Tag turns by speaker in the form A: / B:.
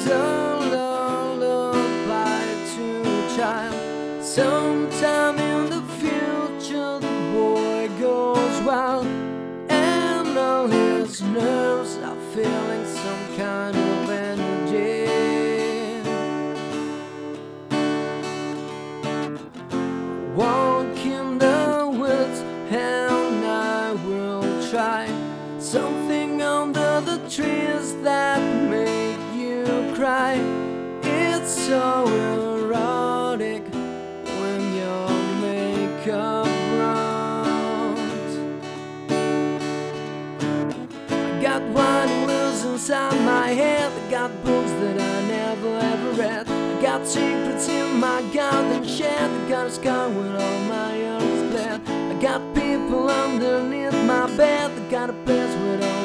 A: a lullaby to a child. Sometime in the future the boy goes wild, and all his nerves are feeling some kind of energy. Walk in the woods and I will try something under the trees that make you cry. It's so erotic when your makeup runs. I got wine loose inside my head, I got books that I never ever read, I got secrets in my garden shed, I got a scar with all my earth bled, I got people underneath my bed, I got a place with all